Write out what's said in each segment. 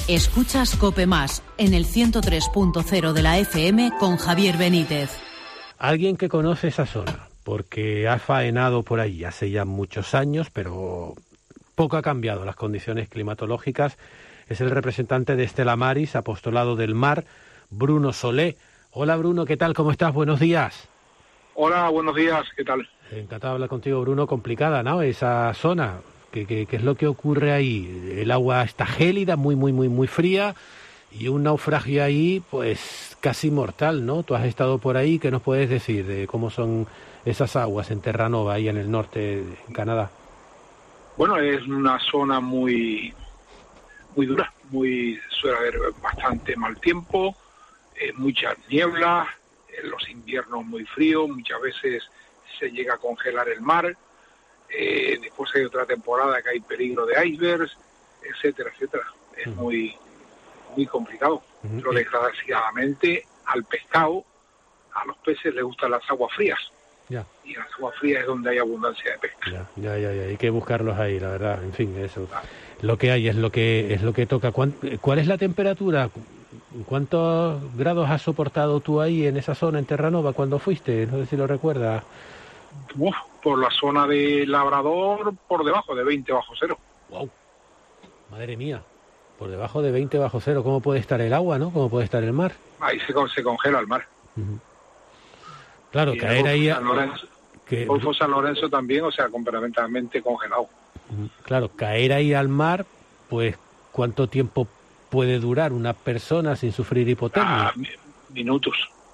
Escuchas COPE Más en el 103.0 de la FM con Javier Benítez. Alguien que conoce esa zona, porque ha faenado por ahí hace ya muchos años, pero poco ha cambiado las condiciones climatológicas, es el representante de Stella Maris, Apostolado del Mar, Bruno Solé. Hola Bruno, ¿qué tal? ¿Cómo estás? Buenos días. Hola, buenos días, ¿qué tal? Encantado de hablar contigo, Bruno. Complicada, ¿no? Esa zona. ¿Qué es lo que ocurre ahí? El agua está gélida, muy fría, y un naufragio ahí, pues casi mortal, ¿no? Tú has estado por ahí, ¿qué nos puedes decir de cómo son esas aguas en Terranova, ahí en el norte, en Canadá? Bueno, es una zona muy dura, suele haber bastante mal tiempo, muchas nieblas, los inviernos muy fríos, muchas veces se llega a congelar el mar, después hay otra temporada que hay peligro de icebergs, etcétera. Es muy complicado, pero desgraciadamente al pescado, a los peces les gustan las aguas frías. Ya. Y en las aguas frías es donde hay abundancia de pesca. Ya, hay que buscarlos ahí, la verdad, en fin, eso. Lo que hay es lo que toca. ¿Cuál es la temperatura? ¿Cuántos grados has soportado tú ahí en esa zona, en Terranova, cuando fuiste? No sé si lo recuerdas. Por la zona de Labrador, por debajo de 20 bajo cero. ¡Wow! Madre mía, por debajo de 20 bajo cero. ¿Cómo puede estar el agua, no? ¿Cómo puede estar el mar? Ahí se congela el mar. Uh-huh. Claro, y caer ahí... Golfo San Lorenzo también, o sea, completamente congelado. Claro, caer ahí al mar, pues, ¿cuánto tiempo puede durar una persona sin sufrir hipotermia? Minutos.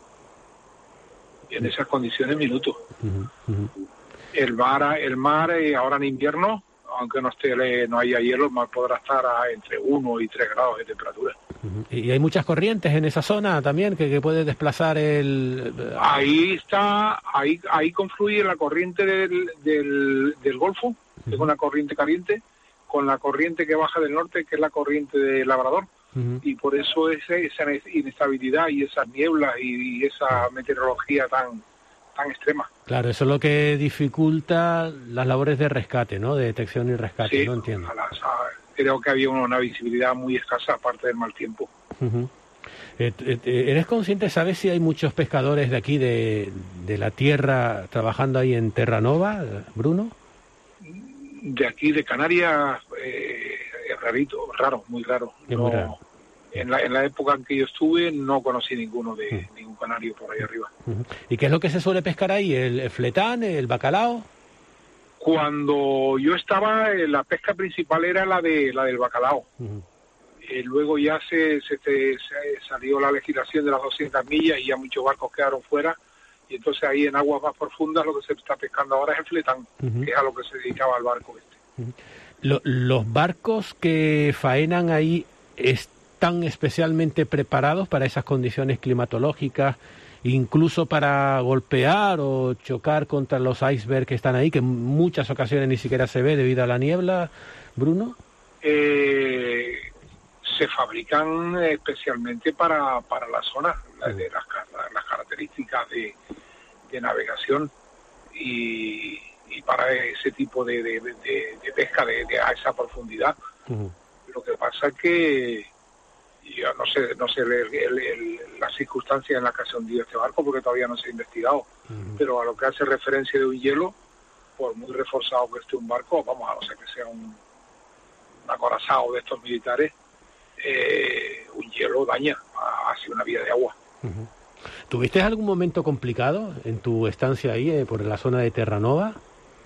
Y en esas condiciones, minutos. El mar ahora en invierno, aunque no haya hielo, el mar podrá estar entre 1 y 3 grados de temperatura. ¿Y hay muchas corrientes en esa zona también que puede desplazar el...? Ahí confluye la corriente del Golfo, que es una corriente caliente, con la corriente que baja del norte, que es la corriente de Labrador. Y por eso esa inestabilidad y esas nieblas y esa meteorología tan extrema. Claro, eso es lo que dificulta las labores de rescate, ¿no? De detección y rescate, sí, ¿no? Entiendo. Creo que había una visibilidad muy escasa, aparte del mal tiempo. ¿Eres consciente, sabes si hay muchos pescadores de aquí, de la tierra, trabajando ahí en Terranova, Bruno? De aquí, de Canarias, es raro, muy raro. Muy raro. En la época en que yo estuve no conocí ninguno de ningún canario por ahí arriba. ¿Y qué es lo que se suele pescar ahí? ¿El fletán, el bacalao? Cuando yo estaba, la pesca principal era la del bacalao. Luego ya se salió la legislación de las 200 millas y ya muchos barcos quedaron fuera. Y entonces ahí en aguas más profundas lo que se está pescando ahora es el fletán, que es a lo que se dedicaba el barco este. ¿Los barcos que faenan ahí están especialmente preparados para esas condiciones climatológicas, incluso para golpear o chocar contra los icebergs que están ahí, que en muchas ocasiones ni siquiera se ve debido a la niebla, Bruno? Se fabrican especialmente para la zona, de las características de navegación y para ese tipo de pesca a esa profundidad. Lo que pasa es que yo no sé las circunstancias en las que se hundió este barco, porque todavía no se ha investigado, pero a lo que hace referencia de un hielo, por muy reforzado que esté un barco, vamos, a no ser que sea un acorazado de estos militares, un hielo daña hacia una vía de agua. ¿Tuviste algún momento complicado en tu estancia ahí, por la zona de Terranova?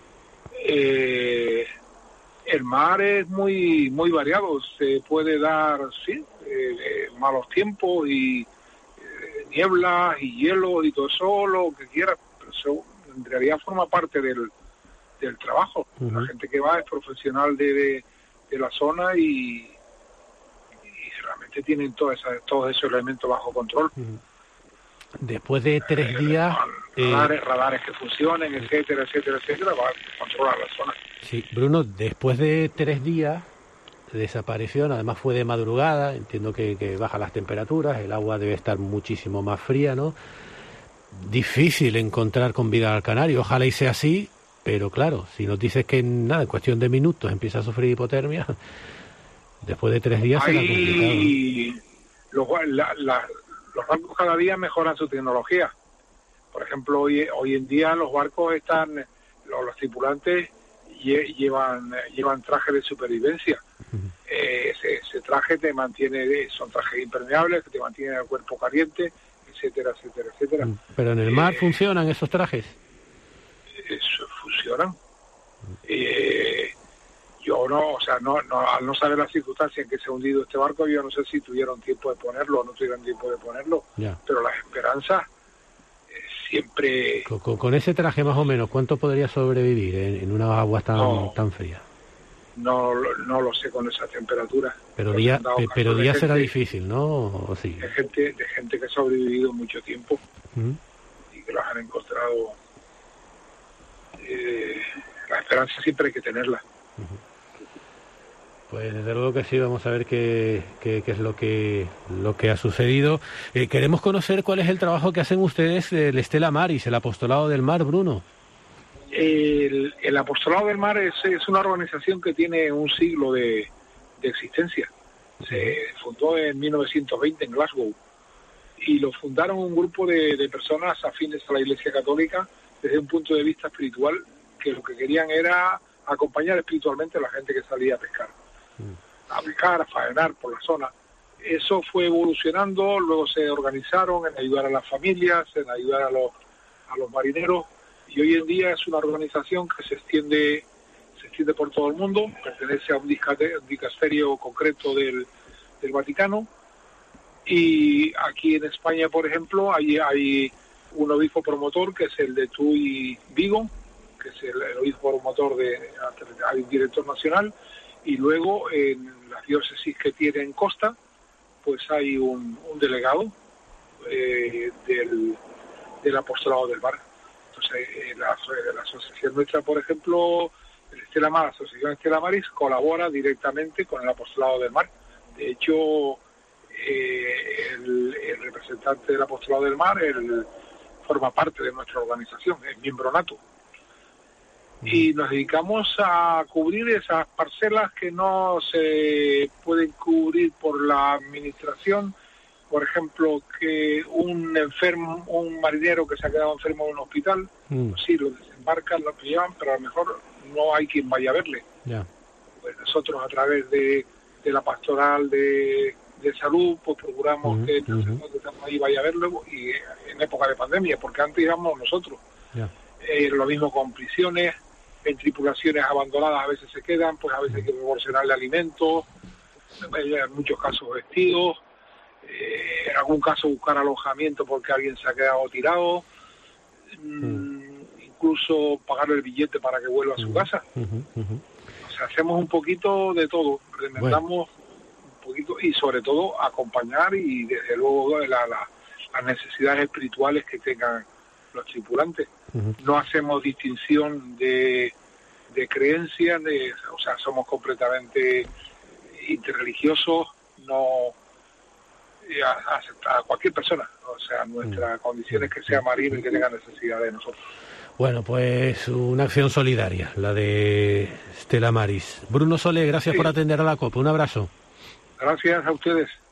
El mar es muy variado, se puede dar, malos tiempos y nieblas y hielo y todo eso, lo que quieras, pero eso en realidad forma parte del trabajo. La gente que va es profesional de la zona y realmente tienen todos esos elementos bajo control. Después de 3 días... Radares que funcionen, etcétera, va a controlar la zona. Sí, Bruno, después de 3 días de desaparición, además fue de madrugada, entiendo que bajan las temperaturas, el agua debe estar muchísimo más fría, ¿no? Difícil encontrar con vida al canario, ojalá y sea así, pero claro, si nos dices que en cuestión de minutos empieza a sufrir hipotermia, Después de 3 días será complicado. Y los barcos cada día mejoran su tecnología. Por ejemplo, hoy en día los barcos están, los tripulantes llevan trajes de supervivencia. Ese traje te mantiene, son trajes impermeables que te mantienen el cuerpo caliente, etcétera, etcétera, etcétera. Pero en el mar funcionan esos trajes. Funcionan. Yo al no saber las circunstancias en que se ha hundido este barco, yo no sé si tuvieron tiempo de ponerlo o no tuvieron tiempo de ponerlo. Ya. Pero las esperanzas siempre... Con ese traje más o menos, ¿cuánto podría sobrevivir en unas aguas tan frías? No lo sé con esa temperatura. Pero día será difícil, ¿no? ¿O sí? De gente que ha sobrevivido mucho tiempo y que los han encontrado. La esperanza siempre hay que tenerla. Pues desde luego que sí, vamos a ver qué es lo que ha sucedido. Queremos conocer cuál es el trabajo que hacen ustedes del Stella Maris, el Apostolado del Mar, Bruno. El Apostolado del Mar es una organización que tiene un siglo de existencia. Se fundó en 1920 en Glasgow y lo fundaron un grupo de personas afines a la Iglesia Católica desde un punto de vista espiritual, que lo que querían era acompañar espiritualmente a la gente que salía a pescar, a faenar por la zona. Eso fue evolucionando, luego se organizaron en ayudar a las familias, en ayudar a los marineros, y hoy en día es una organización que se extiende por todo el mundo, pertenece a un dicasterio concreto del Vaticano, y aquí en España, por ejemplo, hay un obispo promotor que es el de Tuy Vigo, que es el obispo promotor hay un director nacional, y luego en las diócesis que tienen costa, pues hay un delegado del Apostolado del Mar. Entonces, la asociación nuestra, por ejemplo, la Asociación Stella Maris colabora directamente con el Apostolado del Mar. De hecho, el representante del Apostolado del Mar forma parte de nuestra organización, es miembro nato. Y nos dedicamos a cubrir esas parcelas que no se pueden cubrir por la administración. Por ejemplo, que un marinero que se ha quedado enfermo en un hospital, sí, lo desembarcan, lo llevan, pero a lo mejor no hay quien vaya a verle. Yeah. Pues nosotros, a través de la pastoral de salud, pues procuramos que el sacerdote que estamos ahí vaya a verlo, y en época de pandemia, porque antes íbamos nosotros. Yeah. Lo mismo con prisiones, en tripulaciones abandonadas a veces se quedan, pues a veces hay que proporcionarle alimentos, en muchos casos vestidos, en algún caso buscar alojamiento porque alguien se ha quedado tirado, incluso pagarle el billete para que vuelva a su casa. O sea, hacemos un poquito de todo, remendamos un poquito, y sobre todo acompañar y desde luego las necesidades espirituales que tengan los tripulantes. No hacemos distinción de creencias, o sea, somos completamente interreligiosos, no a cualquier persona. O sea, nuestra condición es que sea marino y que tenga necesidad de nosotros. Bueno, pues una acción solidaria, la de Stella Maris. Bruno Solé, gracias por atender a la COPE. Un abrazo. Gracias a ustedes.